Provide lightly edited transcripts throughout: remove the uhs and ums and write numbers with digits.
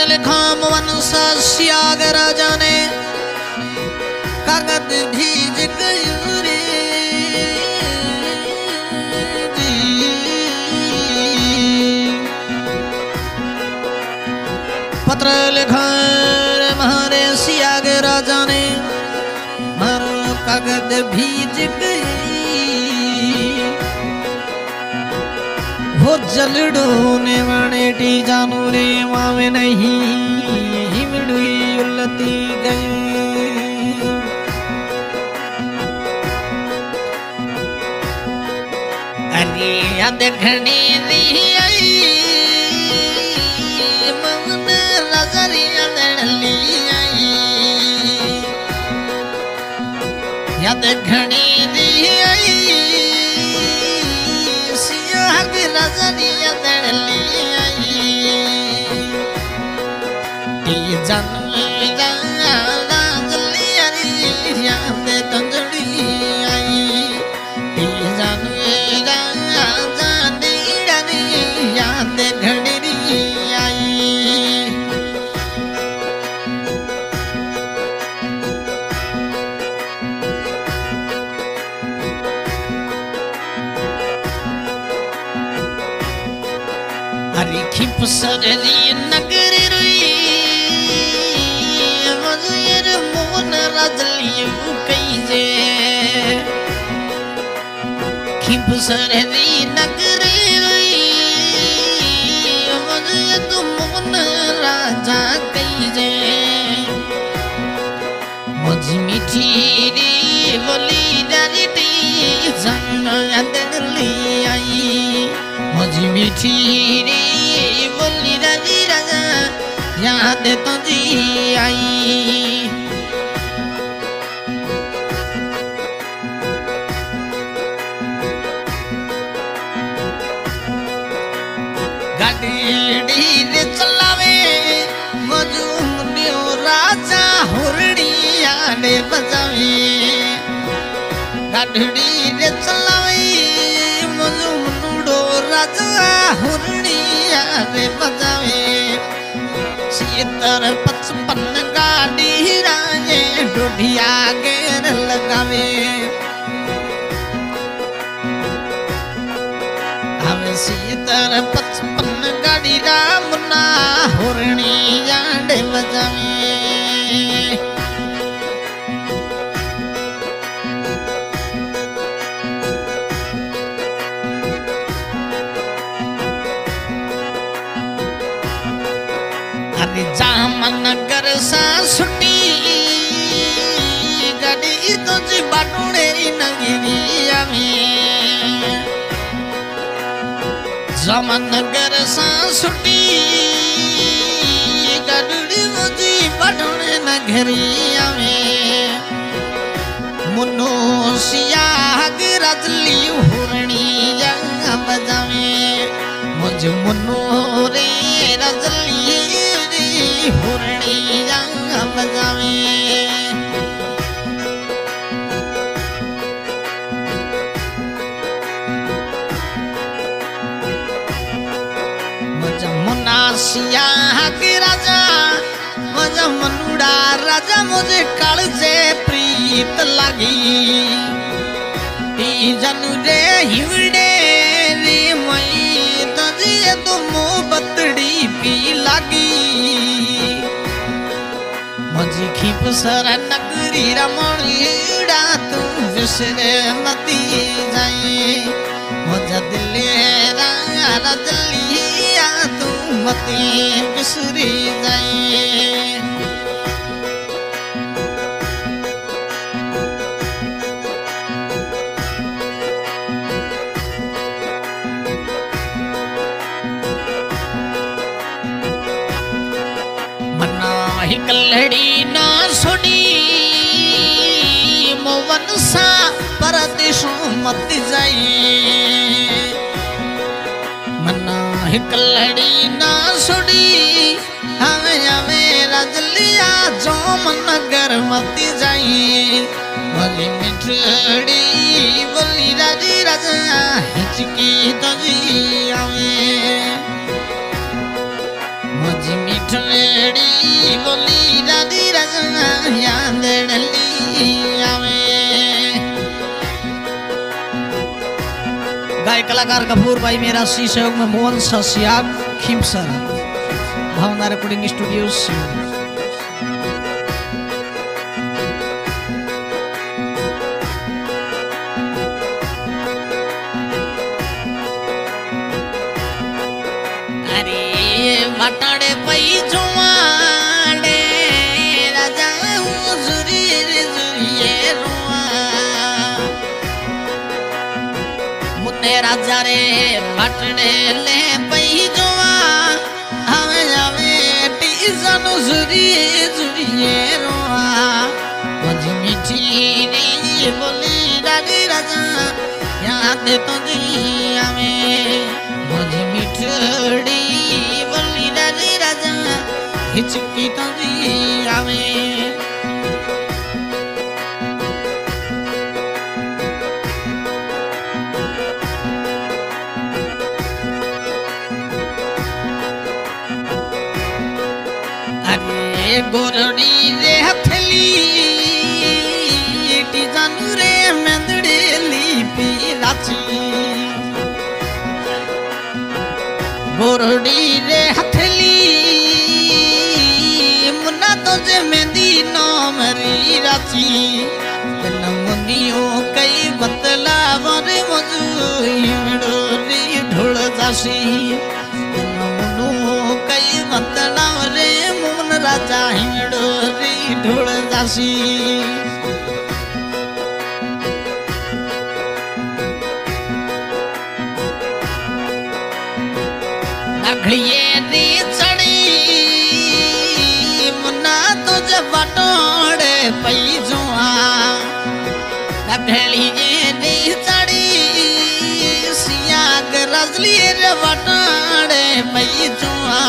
लिखाम वनसा सियाग राजा ने कागद भीज गयूरी पत्र लिखा महारे सियाग राजा ने मारो कागद भीज गई वो जलड़ो ने वाणे टी जानू रे मावे नहीं हिमड़ुई उलती गई अरे याद घनी दी आई मन नजरिया दली आई याद घनी दी आई सियाग नजरिया दली आई टी जानू जली आई याद तंजड़ी आई टी जानू याद घड़ी आई हरी खिप सरली नगर रुई मजर मोन रजलियू कईजे खिप सरली नगर रुई मजर मोन राजा कईजे मुझ मीठी रे बोली डरती जंग अंदरली आई मुझ मीठी रे बोली डरी राजा याद तुझी आई गाड़ी रे चलावे मजूनियो राजा हुरड़िया ने बजावे गाड़ी रे चलावे मजूनुडो राजा हुरड़िया ने बजावे सीतर 55 गाड़ी राजे डोढ़िया गेर लगावे हमें सीतर 55 गाड़ी रामना हुरड़िया ने बजावे जामनगर सा सुटी गड़ी तुझ बाटुड़े नगरिया में जामनगर सा सुटी गड़ी तुझ बाटुड़े नगरिया में मुन्नो सियाग रजली हुरड़िया बजावे मुझ मुन्नो रे रजली हुरड़िया बजावे मुझ मुनासिया के राजा मुझ मनुड़ा राजा मुझे कालजे प्रीत लगी जनु रे हिवड़े रे मई तुझे तो मोहब्बतड़ी पी लगी मुझे खिप सर नगरी रमणीड़ा तू विसरे मती जाए मुझे दिले रजलिया तू मती विसरी जाए कलड़ी ना सुनी मोवन सा परदेशों मत जाए मना कलड़ी ना सुनी हमें हमें रजलिया जो नगर मत जाए बोली मिठड़ी बोली राजी राजा हिचकी तजी आवे मुझ मिठड़े मेमड़ी बोली राधी रजना याद डली आवे। गायक कलाकार गफूर भाई मेरा सी सहयोग में मोहन ससियाग खिमसर भावना रिकॉर्डिंग स्टूडियो से। मटाड़े पई जुआड़े राजा जुरी रे जुरिए रुआ मुन्ने राजा रे मटड़े ले पई जुआ हवे हवे टीजन जुरी जुरिए रुआ मजी मीठी रे बोली राजी राजा याद तो जी हमें मजी मिठड़ी हिचकी तो जी आवे। अरे गोरड़ी रे हथली टी जानू रे मेंदड़ी लीपी लाची गोरड़ी रे हथली तुझे मेहंदी नो मरी राची नमुनियो कई बतला वर मजूरी ढोल जासी नमुनो कई बतला रे मोहन राजा हिमड़ोरी ढोल जासी। नखड़िए दी चढ़ी बटोड़े पई जुआ नभेलिए दी चढ़ी सियाग रजली रे बटोड़े पई जुआ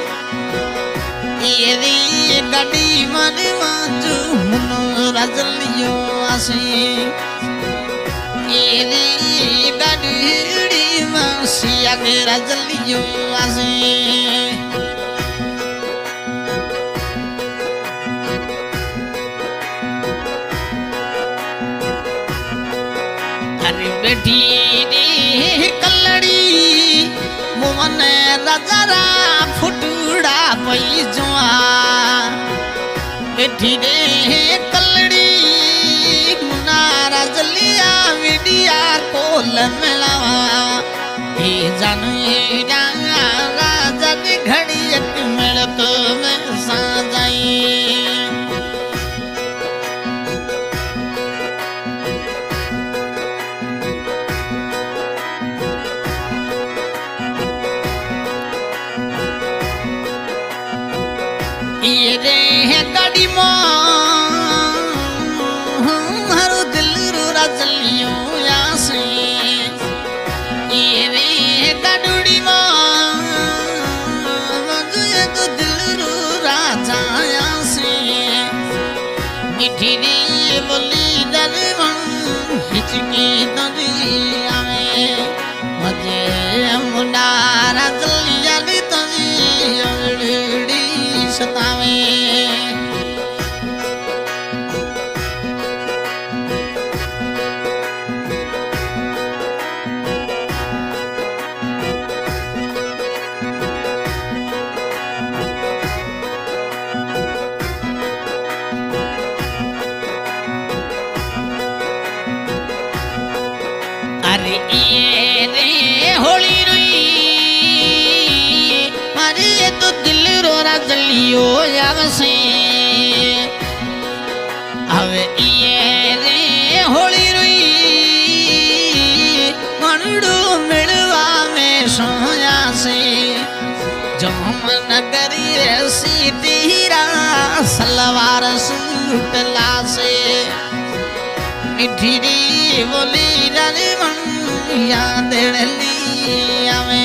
ये गड़ी मन मांजू मुनो रजलियो आसी ये गड़ी मन सियाग रजलियो आसी। बैठी रे कलड़ी मोहन राजा फुटूड़ा पई जुआ बैठी रे कलड़ी मुना रजलिया विडिया कोल मिलावा ये जाने राजा की घड़ी एक मिल तो मैं सा जाई। ये गाड़ी हर दिल रो रजलियो यासे ये गाड़ी मुझे तो दिल रो राजा यासे मिठी रे बोली दरवा हिचकी नदी आवे मुझे मुंडा रजलिया दी तजी सतावे। अरे ये रे होली रुई मारी ये तो दिल रो रजलियो यावसे अवे ये रे होली रुई मनडू मिलवा में सोया से जमन करिए सी तीरा सलवार सूट लासे मिठी री बोली रानी मन याद डली आवे।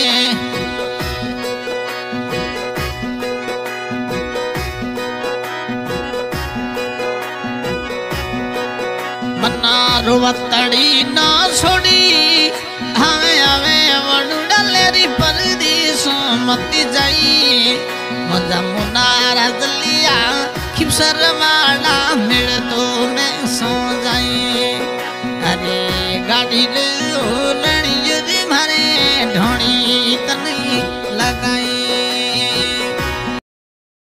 मन्ना रोवतड़ी ना छोड़ी हमें हमें वडुडलेरी परदेश मत जाई मुनारा जलिया खिपसर वाला मिल तो मैं सो जाए अरे गाड़ी ले लड़ी मारे ढोड़ी तनी लगाए